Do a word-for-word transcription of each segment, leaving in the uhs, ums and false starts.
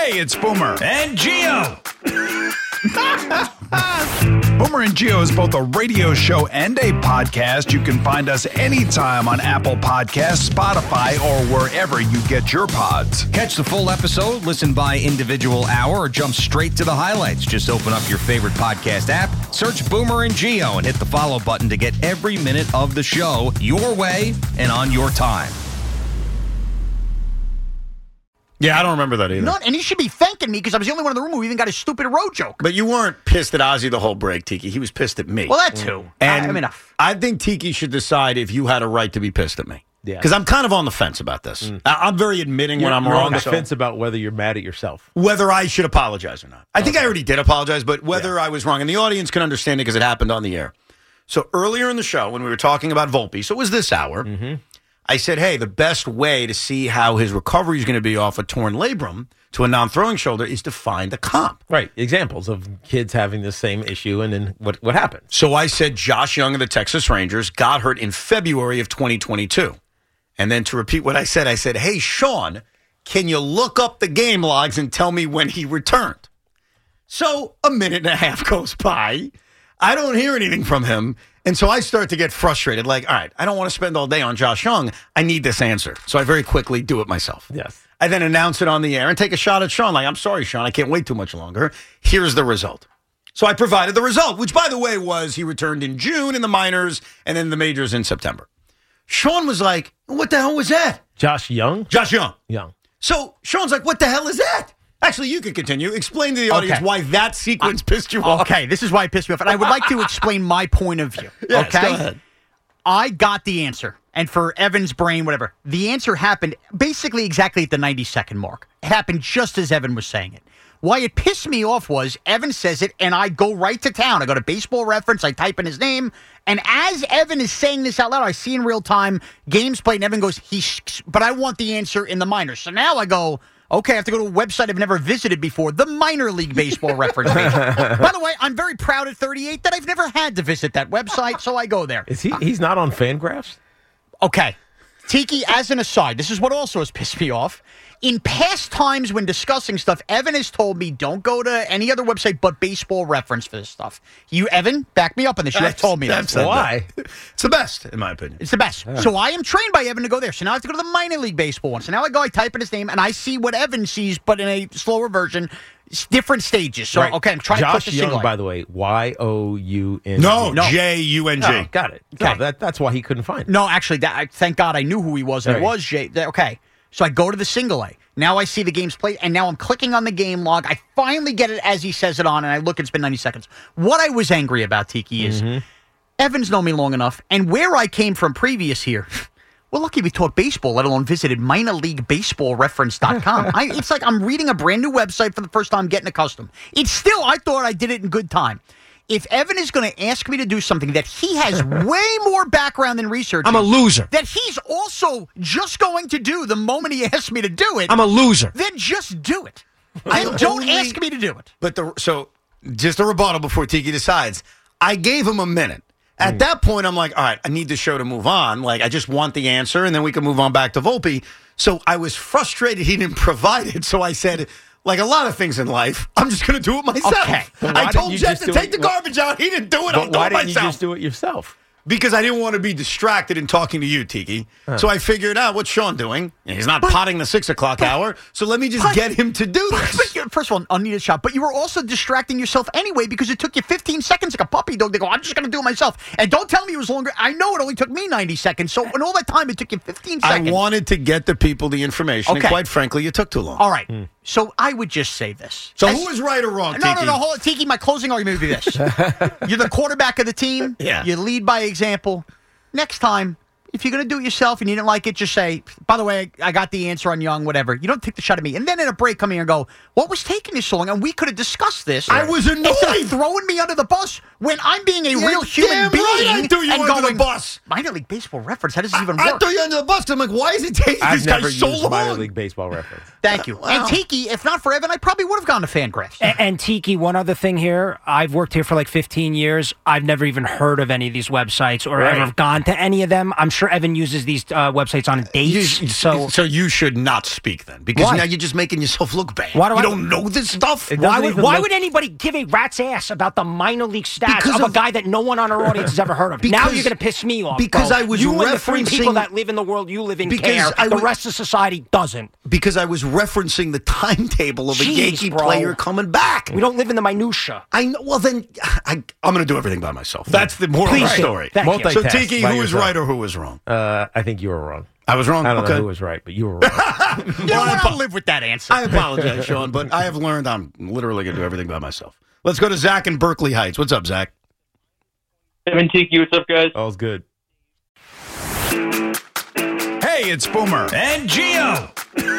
Hey, it's Boomer. And Gio. Boomer and Gio is both a radio show and a podcast. You can find us anytime on Apple Podcasts, Spotify, or wherever you get your pods. Catch the full episode, listen by individual hour, or jump straight to the highlights. Just open up your favorite podcast app, search Boomer and Gio, and hit the follow button to get every minute of the show your way and on your time. Yeah, I don't remember that either. Not, and he should be thanking me because I was the only one in the room who even got a stupid road joke. But you weren't pissed at Ozzy the whole break, Tiki. He was pissed at me. Well, that too. And I, I mean, uh, I think Tiki should decide if you had a right to be pissed at me. Yeah. Because I'm kind of on the fence about this. Mm. I, I'm very admitting You're, when I'm you're wrong. on the so fence about whether you're mad at yourself. whether I should apologize or not. I think Okay. I already did apologize, but whether Yeah. I was wrong. And the audience can understand it because it happened on the air. So earlier in the show, when we were talking about Volpe, so it was this hour, Mm-hmm. I said, hey, the best way to see how his recovery is going to be off a torn labrum to a non-throwing shoulder is to find a comp. Right. Examples of kids having the same issue and then what, what happened. So I said Josh Young of the Texas Rangers got hurt in February of twenty twenty-two. And then to repeat what I said, I said, hey, Sean, can you look up the game logs and tell me when he returned? So a minute and a half goes by. I don't hear anything from him. And so I start to get frustrated. Like, all right, I don't want to spend all day on Josh Young. I need this answer. So I very quickly do it myself. Yes. I then announce it on the air and take a shot at Sean. Like, I'm sorry, Sean, I can't wait too much longer. Here's the result. So I provided the result, which, by the way, was he returned in June in the minors and then the majors in September. Sean was like, what the hell was that? Josh Young? Josh Young. Young. So Sean's like, what the hell is that? Actually, you can continue. Explain to the audience Okay. why that sequence pissed you off. okay, this is why it pissed me off. And I would like to explain my point of view. Yes, okay? go ahead. I got the answer. And for Evan's brain, whatever, the answer happened basically exactly at the ninety-second mark. It happened just as Evan was saying it. Why it pissed me off was Evan says it, and I go right to town. I go to Baseball Reference, I type in his name, and as Evan is saying this out loud, I see in real time, games played, and Evan goes, he, sh- but I want the answer in the minors. So now I go, okay, I have to go to a website I've never visited before, the Minor League Baseball Reference page. By the way, I'm very proud at thirty-eight that I've never had to visit that website, so I go there. Is he? He's not on Fangraphs? Okay. Tiki, as an aside, this is what also has pissed me off. In past times when discussing stuff, Evan has told me don't go to any other website but Baseball Reference for this stuff. You, Evan, back me up on this. You have told me I've that. said Why? that. It's the best, in my opinion. It's the best. So I am trained by Evan to go there. So now I have to go to the minor league baseball one. So now I go, I type in his name, and I see what Evan sees, but in a slower version, it's different stages. So, Right. okay, I'm trying Josh to click the Young, single. by the way, Y O U N. No, No. J U N G. Oh, got it. Okay. No, that, that's why he couldn't find it. No, actually, that, I, thank God I knew who he was, and Right. it was Jay. that- Okay, so I go to the single A. Now I see the games played, and now I'm clicking on the game log. I finally get it as he says it on, and I look, it's been ninety seconds. What I was angry about, Tiki, is Mm-hmm. Evans known me long enough, and where I came from previous here, we're lucky we taught baseball, let alone visited minor league baseball reference dot com. I, it's like I'm reading a brand new website for the first time, getting accustomed. It's still, I thought I did it in good time. If Evan is going to ask me to do something that he has way more background than research, I'm a loser. that he's also just going to do the moment he asks me to do it, I'm a loser. then just do it. I Then don't only- ask me to do it. But the so just a rebuttal before Tiki decides. I gave him a minute. At that point, I'm like, all right, I need the show to move on. Like, I just want the answer, and then we can move on back to Volpe. So I was frustrated he didn't provide it. So I said, like a lot of things in life, I'm just going to do it myself. Okay. But why I told didn't you Jeff just to do take it- the garbage out. He didn't do it. I'll But do why it didn't you myself. just do it yourself? Because I didn't want to be distracted in talking to you, Tiki. So I figured out what's Sean doing. He's not potting the six o'clock hour. So let me just but- get him to do But, this. but you- first of all, unneeded shot. But you were also distracting yourself anyway because it took you fifteen seconds like a puppy dog to go, I'm just going to do it myself. And don't tell me it was longer. I know it only took me ninety seconds. So in all that time, it took you fifteen I seconds. wanted to get the people the information, and Okay. quite frankly, you took too long. All right. So I would just say this. So As- who is right or wrong, No, Tiki? no, no, hold on. Tiki, my closing argument would be this. You're the quarterback of the team. Yeah. You lead by example. Next time, if you're going to do it yourself and you didn't like it, just say, by the way, I got the answer on Young, whatever. You don't take the shot at me. And then in a break, come here and go, what was taking you so long? And we could have discussed this. I was annoyed. Instead of throwing me under the bus when I'm being a You're real human damn being. right I threw you and under the going, bus. Minor League Baseball Reference, how does this even I work? threw you under the bus. 'Cause I'm like, why is it taking I've this guy never so used long? minor league baseball reference. Thank you. And Tiki, if not for Evan, I probably would have gone to Fangraphs. And, and Tiki, one other thing here. I've worked here for like fifteen years. I've never even heard of any of these websites or Right. ever gone to any of them. I'm sure sure Evan uses these uh, websites on dates. You, so, so you should not speak then, because Why? now you're just making yourself look bad. Why do you I- don't know this stuff. It why doesn't would even why look- would anybody give a rat's ass about the minor league stats Because of, of- a guy that no one on our audience has ever heard of? Now Because- you're going to piss me off. because bro. I was you and the three people referencing- that live in the world you live in Because care. I the was- rest of society doesn't. Because I was referencing the timetable of a Jeez, Yankee bro. player coming back. We don't live in the minutia. I know. Well, then I, I'm going to do everything by myself. That's the moral of the Please do. story. Thank you. So, Multitask Tiki, by who was yourself. right or who was wrong? Uh, I think you were wrong. I was wrong. I don't okay. know who was right, but you were wrong. You know what? I'll live with that answer. I apologize, Sean, but I have learned I'm literally going to do everything by myself. Let's go to Zach in Berkeley Heights. What's up, Zach? Evan Tiki, what's up, guys? All's good. Hey, it's Boomer. And Gio.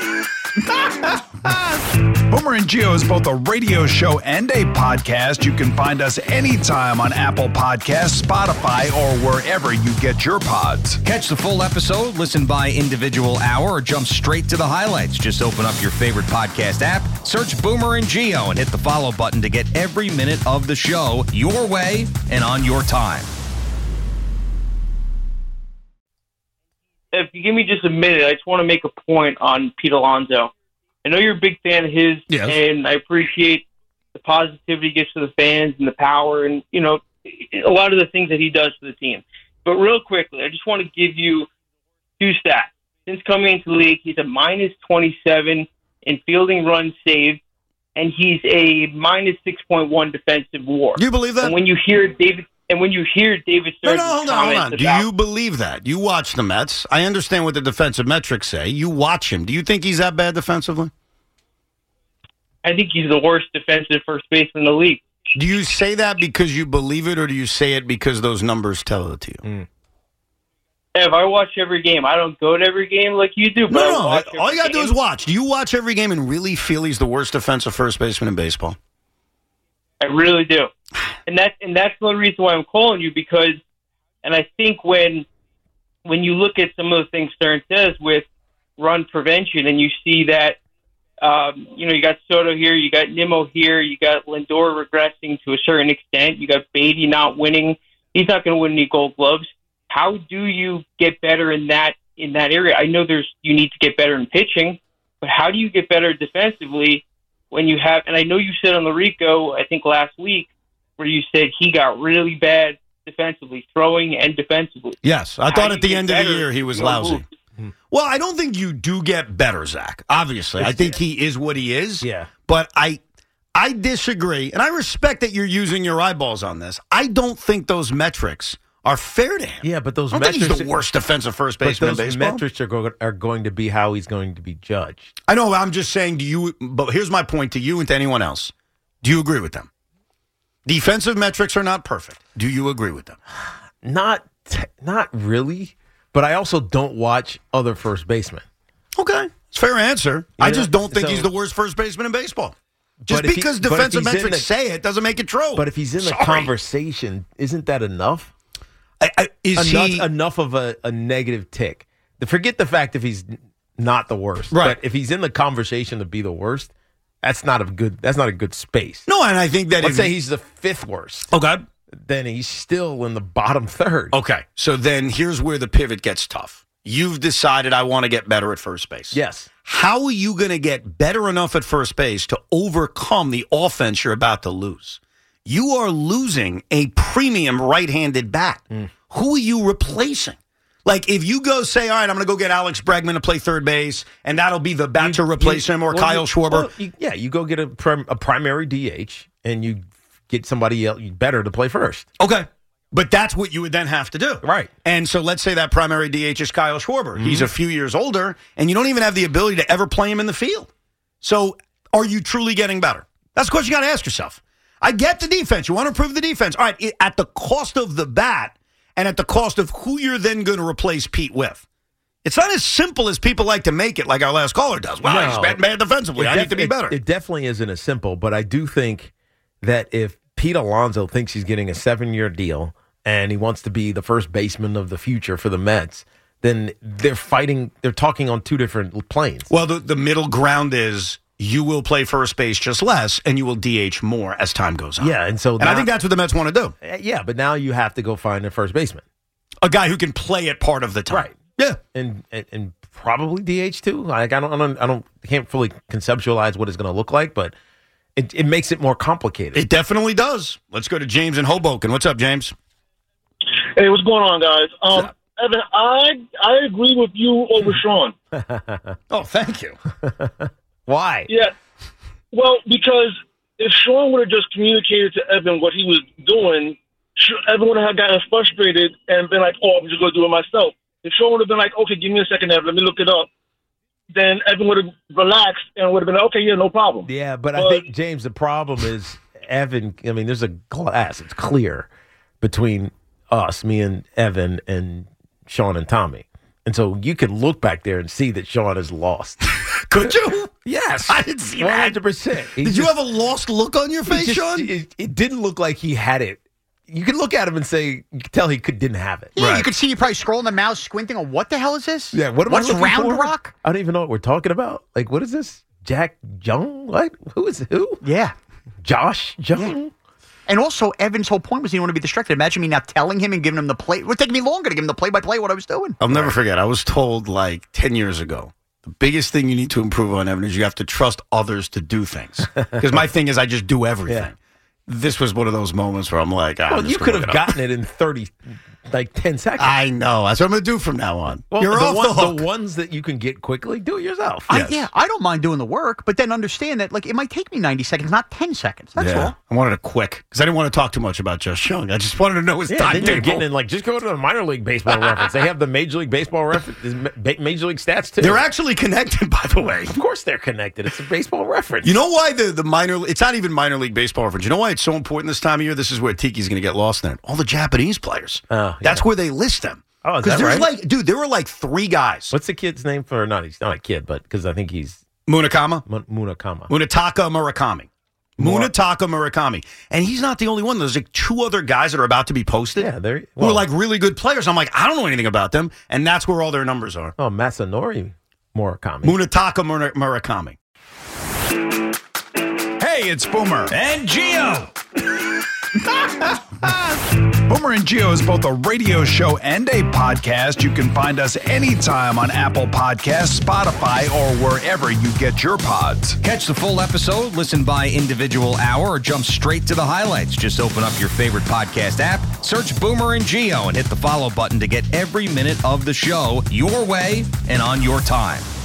Boomer and Gio is both a radio show and a podcast. You can find us anytime on Apple Podcasts, Spotify, or wherever you get your pods. Catch the full episode, listen by individual hour, or jump straight to the highlights. Just open up your favorite podcast app, search Boomer and Gio, and hit the follow button to get every minute of the show your way and on your time. If you give me just a minute, I just want to make a point on Pete Alonso. I know you're a big fan of his, Yes. and I appreciate the positivity he gives to the fans and the power and, you know, a lot of the things that he does for the team. But real quickly, I just want to give you two stats. Since coming into the league, he's a minus twenty-seven in fielding runs saved, and he's a minus six point one defensive WAR. Do you believe that? And when you hear David, and when you hear David No, Stearns' no, hold on, hold comments on. Do about- you believe that? You watch the Mets. I understand what the defensive metrics say. You watch him. Do you think he's that bad defensively? I think he's the worst defensive first baseman in the league. Do you say that because you believe it, or do you say it because those numbers tell it to you? If I watch every game, I don't go to every game like you do. But No, I no. watch All every you got to do game. is watch. Do you watch every game and really feel he's the worst defensive first baseman in baseball? I really do, and that and that's the only reason why I'm calling you, because, and I think when when you look at some of the things Stern says with run prevention, and you see that, um, you know, you got Soto here, you got Nimmo here, you got Lindor regressing to a certain extent, you got Beatty not winning. He's not going to win any Gold Gloves. How do you get better in that in that area? I know there's you need to get better in pitching, but how do you get better defensively when you have? And I know you said on the Rico, I think last week, where you said he got really bad defensively, throwing and defensively. Yes. I How thought do at the you end get of the better year he was in your lousy. moves? Well, I don't think you do get better, Zach. Obviously. I think he is what he is. Yeah. But I I disagree, and I respect that you're using your eyeballs on this. I don't think those metrics are fair to him. Yeah, but those I don't think metrics he's the worst defensive first But baseman in those baseball. metrics are, go- are going to be how he's going to be judged. I know. I'm just saying to you, but here's my point to you and to anyone else. Do you agree with them? Defensive metrics are not perfect. Do you agree with them? Not, t- not really. But I also don't watch other first basemen. Okay. It's a fair answer. I Yeah, just don't think so- he's the worst first baseman in baseball. Just But if he- because but if defensive he's in metrics the- say it doesn't make it true. But if he's in the Sorry. conversation, isn't that enough? I, I, is enough, he enough of a, a negative tick. Forget the fact if he's not the worst. Right. But if he's in the conversation to be the worst, that's not a good. That's not a good space. No, and I think that Let's if say he's the fifth worst. okay. Then he's still in the bottom third. Okay. So then here's where the pivot gets tough. You've decided I want to get better at first base. Yes. How are you going to get better enough at first base to overcome the offense you're about to lose? You are losing a premium right-handed bat. Mm. Who are you replacing? Like, if you go say, all right, I'm going to go get Alex Bregman to play third base, and that'll be the bat to replace You- him, or well, Kyle you- Schwarber. well, you- yeah, you go get a, prim, a primary D H, and you get somebody else better to play first. Okay. But that's what you would then have to do. Right. And so let's say that primary D H is Kyle Schwarber. Mm-hmm. He's a few years older, and you don't even have the ability to ever play him in the field. So are you truly getting better? That's the question you got to ask yourself. I get the defense. You want to improve the defense. All right, it, at the cost of the bat and at the cost of who you're then going to replace Pete with. It's not as simple as people like to make it, like our last caller does. Well, No. he's bad, bad defensively. It I def- need to be it- better. It definitely isn't as simple, but I do think that if Pete Alonso thinks he's getting a seven-year deal and he wants to be the first baseman of the future for the Mets, then they're fighting, they're talking on two different planes. Well, the, the middle ground is you will play first base just less, and you will D H more as time goes on. Yeah, and so And I think that's what the Mets want to do. Uh, Yeah, but now you have to go find a first baseman. A guy who can play it part of the time. Right. Yeah. And, and and probably D H too. Like I don't, I don't, I don't, I can't fully conceptualize what it's going to look like, but it, it makes it more complicated. It definitely does. Let's go to James in Hoboken. What's up, James? Hey, what's going on, guys? Um, Evan, I I agree with you over Sean. Oh, thank you. Why? Yeah. Well, because if Sean would have just communicated to Evan what he was doing, Evan would have gotten frustrated and been like, "Oh, I'm just going to do it myself." If Sean would have been like, "Okay, give me a second, Evan, let me look it up," then Evan would have relaxed and would have been like, "Okay, yeah, no problem." Yeah, but, But- I think, James, the problem is Evan, I mean, there's a glass, it's clear between us, me and Evan and Sean and Tommy. And so you can look back there and see that Sean is lost. Could you? Yes. I didn't see one that. hundred percent. He Did you just- have a lost look on your he face, just- Sean? It, it didn't look like he had it. You could look at him and say, you could tell he could, didn't have it. Yeah, Right. you could see you probably scrolling the mouse, squinting on what the hell is this? Yeah, what am What's I looking Round for? Rock? I don't even know what we're talking about. Like, what is this? Jack Jung? What? Who is who? Yeah. Josh Jung? And also, Evan's whole point was he didn't want to be distracted. Imagine me now telling him and giving him the play. It would take me longer to give him the play-by-play what I was doing. I'll never forget. I was told like ten years ago, the biggest thing you need to improve on, Evan, is you have to trust others to do things. Because my thing is I just do everything. Yeah. This was one of those moments where I'm like, ah, Well, I'm just you gonna could look have it up. gotten it in thirty, like ten seconds. I know. That's what I'm going to do from now on. Well, You're the, off one- the hook. the ones that you can get quickly, do it yourself. I, Yes. yeah, I don't mind doing the work, but then understand that like it might take me ninety seconds, not ten seconds. That's yeah. all. I wanted it quick because I didn't want to talk too much about Just Young. I just wanted to know his Yeah, then you're timetable. getting in like just go to the minor league baseball reference. They have the major league baseball reference, major league stats too. They're actually connected, by the way. of course, they're connected. It's a baseball reference. You know why the, the minor, it's not even minor league baseball reference. You know why it's so important this time of year? This is where Tiki's going to get lost in it. All the Japanese players. Oh, yeah. That's where they list them. Oh, is Because that there's right? like, dude, there were like three guys. What's the kid's name for? Not he's not a kid, but because I think he's Munakama? Mun- Munakama. Munataka Murakami. Mura- Munataka Murakami. And he's not the only one. There's like two other guys that are about to be posted Yeah, they're who well, are like really good players. I'm like, I don't know anything about them. And that's where all their numbers are. oh Masanori Murakami. Munataka Mura- Murakami. Hey, it's Boomer. And Geo. Boomer and Geo is both a radio show and a podcast. You can find us anytime on Apple Podcasts, Spotify, or wherever you get your pods. Catch the full episode, listen by individual hour, or jump straight to the highlights. Just open up your favorite podcast app, search Boomer and Geo, and hit the follow button to get every minute of the show your way and on your time.